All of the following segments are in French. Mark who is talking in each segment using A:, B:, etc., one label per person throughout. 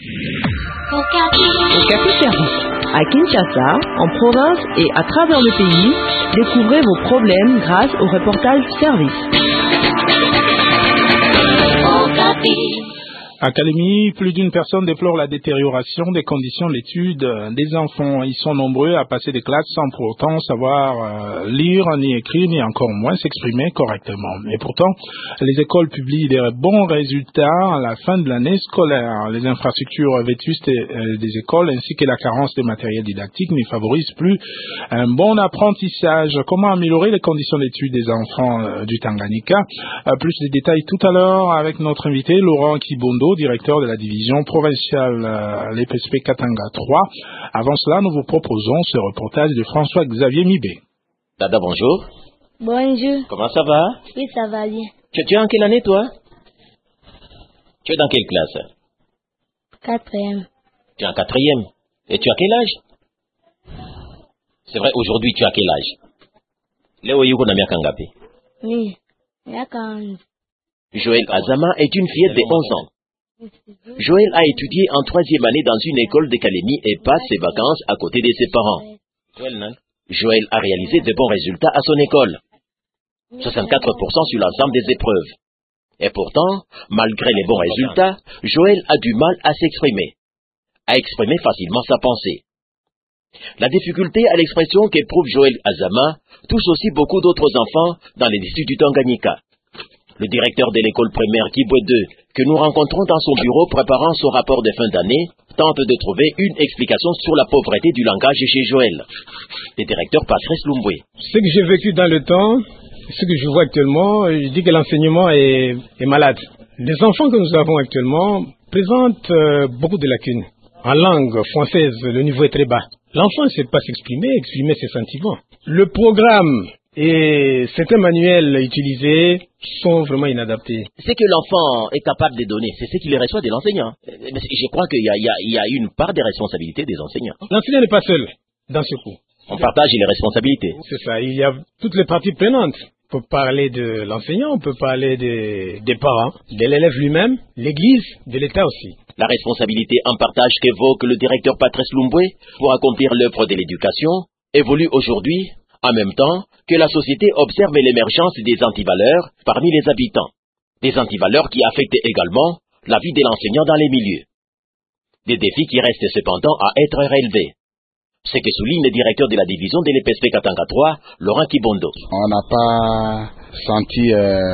A: Okapi Service. À Kinshasa, en province et à travers le pays, découvrez vos problèmes grâce au reportage service.
B: À Kalemi, plus d'une personne déplore la détérioration des conditions d'études des enfants. Ils sont nombreux à passer des classes sans pour autant savoir lire, ni écrire, ni encore moins s'exprimer correctement. Et pourtant, les écoles publient des bons résultats à la fin de l'année scolaire. Les infrastructures vétustes des écoles ainsi que la carence des matériels didactiques n'y favorisent plus un bon apprentissage. Comment améliorer les conditions d'études des enfants du Tanganyika? Plus de détails tout à l'heure avec notre invité Laurent Kibondo, directeur de la division provinciale l'EPSP Katanga 3. Avant cela, nous vous proposons ce reportage de François-Xavier Mibé.
C: Dada, bonjour.
D: Bonjour.
C: Comment ça va?
D: Oui, ça va bien.
C: Tu es en quelle année, toi? Tu es dans quelle classe?
D: 4e.
C: Tu es en 4e. Et tu as quel âge? C'est vrai, aujourd'hui, tu as quel âge? Léo Yugo Namia Kangape.
D: Oui, il y a 15.
C: Joël Azama est une fillette de 11 ans. Joël a étudié en 3e année dans une école de Kalemi et passe ses vacances à côté de ses parents. Joël a réalisé de bons résultats à son école. 64% sur l'ensemble des épreuves. Et pourtant, malgré les bons résultats, Joël a du mal à s'exprimer, à exprimer facilement sa pensée. La difficulté à l'expression qu'éprouve Joël Azama touche aussi beaucoup d'autres enfants dans les districts du Tanganyika. Le directeur de l'école primaire Kibwe 2, que nous rencontrons dans son bureau préparant son rapport de fin d'année, tente de trouver une explication sur la pauvreté du langage chez Joël. Le directeur Patrice Lumbwe.
E: Ce que j'ai vécu dans le temps, ce que je vois actuellement, je dis que l'enseignement est malade. Les enfants que nous avons actuellement présentent beaucoup de lacunes. En langue française, le niveau est très bas. L'enfant ne sait pas exprimer ses sentiments. Le programme et certains manuels utilisés sont vraiment inadaptés.
C: Ce que l'enfant est capable de donner, c'est ce qu'il reçoit de l'enseignant. Mais je crois qu'il y a une part des responsabilités des enseignants.
E: L'enseignant n'est pas seul dans ce coup.
C: On partage les responsabilités.
E: C'est ça, il y a toutes les parties prenantes. On peut parler de l'enseignant, on peut parler des parents, de l'élève lui-même, l'église, de l'État aussi.
C: La responsabilité en partage qu'évoque le directeur Patrice Lumbwe pour accomplir l'œuvre de l'éducation évolue aujourd'hui en même temps que la société observe l'émergence des antivaleurs parmi les habitants. Des antivaleurs qui affectent également la vie de l'enseignant dans les milieux. Des défis qui restent cependant à être relevés. Ce que souligne le directeur de la division de l'EPSP Katanga 3, Laurent Kibondo.
F: On n'a pas senti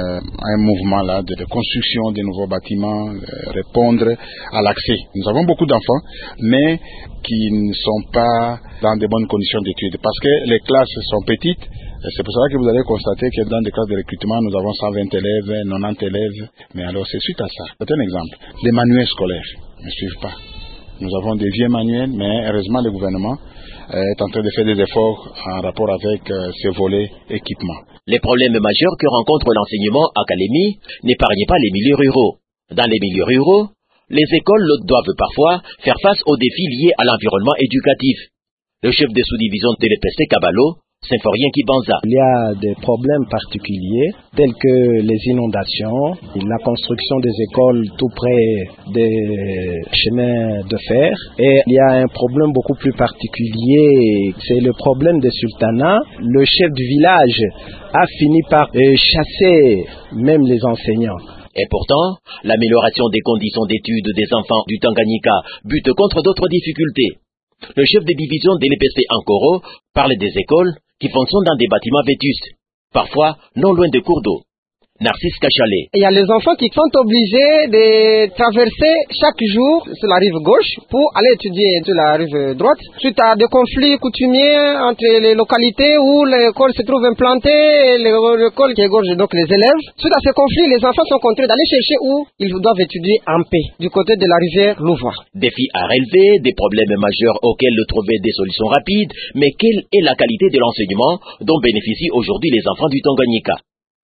F: un mouvement là de construction de nouveaux bâtiments, répondre à l'accès. Nous avons beaucoup d'enfants, mais qui ne sont pas dans de bonnes conditions d'études parce que les classes sont petites. C'est pour cela que vous allez constater que dans des classes de recrutement, nous avons 120 élèves, 90 élèves. Mais alors, c'est suite à ça. C'est un exemple. Les manuels scolaires ne suivent pas. Nous avons des vieux manuels, mais heureusement, le gouvernement est en train de faire des efforts en rapport avec ces volets équipements.
C: Les problèmes majeurs que rencontre l'enseignement à Kalemi n'épargnent pas les milieux ruraux. Dans les milieux ruraux, les écoles doivent parfois faire face aux défis liés à l'environnement éducatif. Le chef de sous-division de l'EPSP Kabalo, Symphorien Kibanza.
G: Il y a des problèmes particuliers tels que les inondations, la construction des écoles tout près des chemins de fer. Et il y a un problème beaucoup plus particulier, c'est le problème des sultanats. Le chef du village a fini par chasser même les enseignants.
C: Et pourtant, l'amélioration des conditions d'études des enfants du Tanganyika bute contre d'autres difficultés. Le chef de division de l'EPSP Ankoro parle des écoles qui fonctionnent dans des bâtiments vétustes, parfois non loin des cours d'eau. Narcisse Kachalet.
H: Il y a les enfants qui sont obligés de traverser chaque jour sur la rive gauche pour aller étudier sur la rive droite. Suite à des conflits coutumiers entre les localités où l'école se trouve implantée et l'école qui égorge donc les élèves. Suite à ces conflits, les enfants sont contraints d'aller chercher où ils doivent étudier en paix, du côté de la rivière Louvois.
C: Défis à relever, des problèmes majeurs auxquels trouver des solutions rapides, mais quelle est la qualité de l'enseignement dont bénéficient aujourd'hui les enfants du Tanganyika?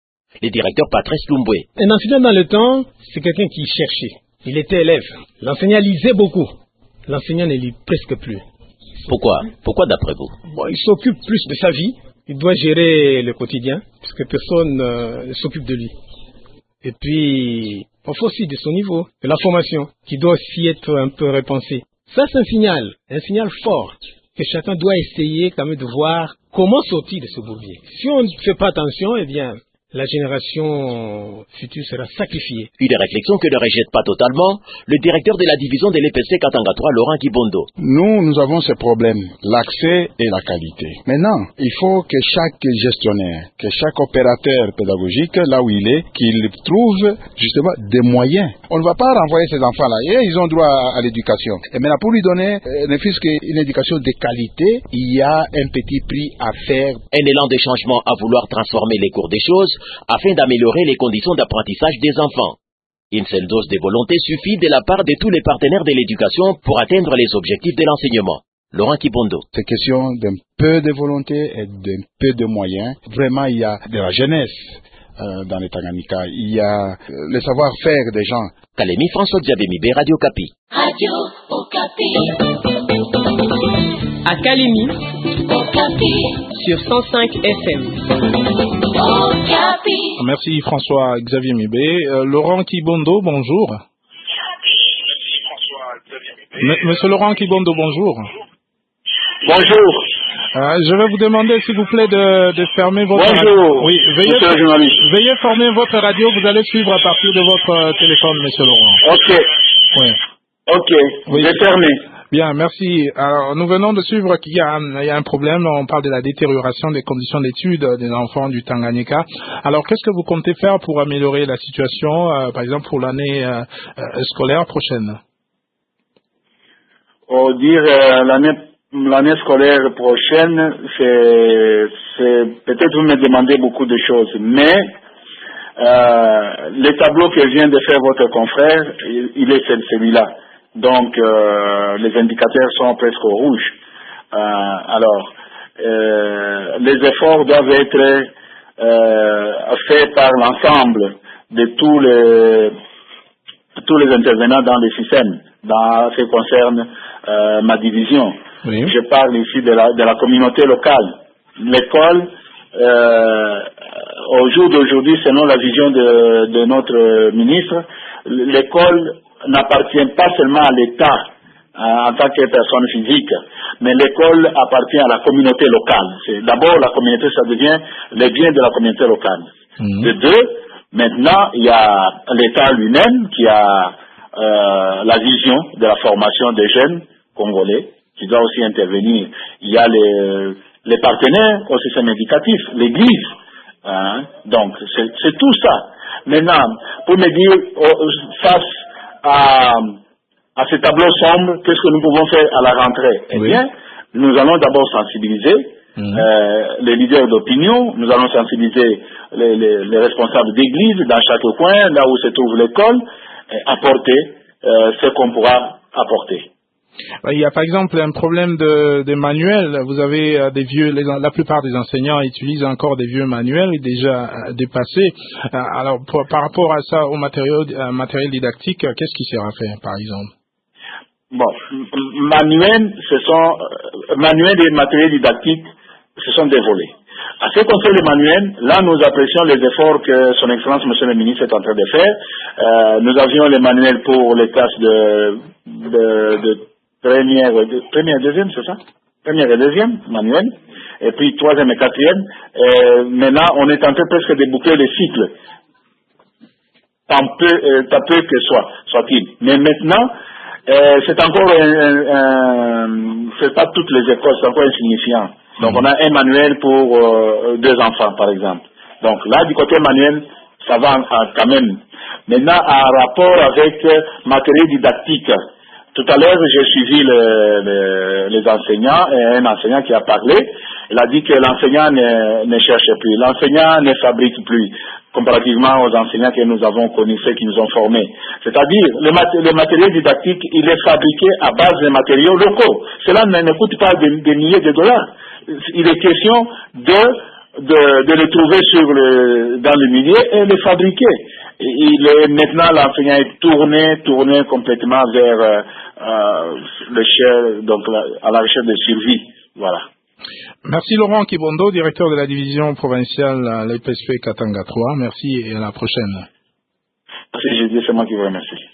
C: Le directeur Patrice Lumbwe.
E: Un enseignant dans le temps, c'est quelqu'un qui cherchait. Il était élève. L'enseignant lisait beaucoup. L'enseignant ne lit presque plus.
C: Pourquoi d'après vous?
E: Il s'occupe plus de sa vie. Il doit gérer le quotidien, puisque personne ne s'occupe de lui. Et puis, parfois aussi de son niveau, de la formation, qui doit aussi être un peu repensée. Ça, c'est un signal fort, que chacun doit essayer quand même de voir comment sortir de ce bourbier. Si on ne fait pas attention, eh bien, la génération future sera sacrifiée.
C: Une réflexion que ne rejette pas totalement le directeur de la division de l'EPC Katanga 3, Laurent Kibondo.
F: Nous avons ces problèmes, l'accès et la qualité. Maintenant, il faut que chaque gestionnaire, que chaque opérateur pédagogique, là où il est, qu'il trouve justement des moyens. On ne va pas renvoyer ces enfants-là. Et ils ont droit à l'éducation. Et maintenant, pour lui donner, ne fût-ce qu'une éducation de qualité, il y a un petit prix à faire.
C: Un élan de changement à vouloir transformer les cours des choses afin d'améliorer les conditions d'apprentissage des enfants. Une seule dose de volonté suffit de la part de tous les partenaires de l'éducation pour atteindre les objectifs de l'enseignement. Laurent Kibondo.
F: C'est question d'un peu de volonté et d'un peu de moyens. Vraiment, il y a de la jeunesse dans les Tanganyika. Il y a le savoir-faire des gens.
C: Kalemi François Diabemibé, Radio Kapi.
I: Radio Okapi.
A: À Kalemi,
I: Okapi.
A: sur 105 FM.
I: Okapi.
B: Merci François-Xavier Mibé. Laurent Kibondo, bonjour. Monsieur Laurent Kibondo, bonjour.
J: Bonjour.
B: Je vais vous demander, s'il vous plaît, de fermer votre
J: radio.
B: Bonjour. Oui, veuillez fermer votre radio. Vous allez suivre à partir de votre téléphone, monsieur Laurent.
J: Ok.
B: Oui.
J: Ok.
B: Oui.
J: J'ai fermé.
B: Bien, merci. Alors, nous venons de suivre qu'il y a un problème. On parle de la détérioration des conditions d'études des enfants du Tanganyika. Alors, qu'est-ce que vous comptez faire pour améliorer la situation, par exemple, pour l'année scolaire prochaine?
J: L'année scolaire prochaine, c'est peut-être vous me demandez beaucoup de choses, mais le tableau que vient de faire votre confrère, il est celui-là. Donc, les indicateurs sont presque au rouge. Alors, les efforts doivent être faits par l'ensemble de tous les intervenants dans le système, dans ce qui concerne ma division.
B: Oui.
J: Je parle ici de la communauté locale. L'école, au jour d'aujourd'hui, selon la vision de notre ministre, l'école n'appartient pas seulement à l'État en tant que personne physique, mais l'école appartient à la communauté locale. D'abord, la communauté, ça devient le bien de la communauté locale. De deux, maintenant, il y a l'État lui-même qui a la vision de la formation des jeunes congolais, qui doit aussi intervenir. Il y a les partenaires au système éducatif, l'Église. Donc, c'est tout ça. Maintenant, pour me dire, face à ce tableau sombre, qu'est-ce que nous pouvons faire à la rentrée? Eh bien, nous allons d'abord sensibiliser les leaders d'opinion, nous allons sensibiliser les responsables d'église dans chaque coin, là où se trouve l'école, et apporter ce qu'on pourra apporter.
B: Il y a par exemple un problème de manuels. Vous avez la plupart des enseignants utilisent encore des vieux manuels déjà dépassés. Alors par rapport à ça, au matériel didactique, qu'est-ce qui sera fait par exemple?
J: Bon, manuels et matériel didactique, ce sont des volets. À ce qui concerne les manuels, là nous apprécions les efforts que son Excellence Monsieur le Ministre est en train de faire. Nous avions les manuels pour les classes de première et deuxième, c'est ça? Première et deuxième, manuel. Et puis troisième et quatrième. Maintenant, on est en train presque de boucler les cycles. Tant peu que soit-il. Mais maintenant, c'est encore c'est pas toutes les écoles, c'est encore insignifiant. Donc on a un manuel pour 2 enfants, par exemple. Donc là, du côté manuel, ça va quand même. Maintenant, en rapport avec matériel didactique, tout à l'heure, j'ai suivi les enseignants et un enseignant qui a parlé. Il a dit que l'enseignant ne cherche plus, l'enseignant ne fabrique plus, comparativement aux enseignants que nous avons connus, ceux qui nous ont formés. C'est-à-dire, le matériel didactique, il est fabriqué à base de matériaux locaux. Cela ne coûte pas des milliers de dollars. Il est question de le trouver dans le milieu et le fabriquer. Maintenant, l'enseignant est tourné complètement vers à la recherche de survie. Voilà.
B: Merci Laurent Kibondo, directeur de la division provinciale à l'EPSP Katanga 3. Merci et à la prochaine.
J: Merci, Jésus, c'est moi qui vous remercie.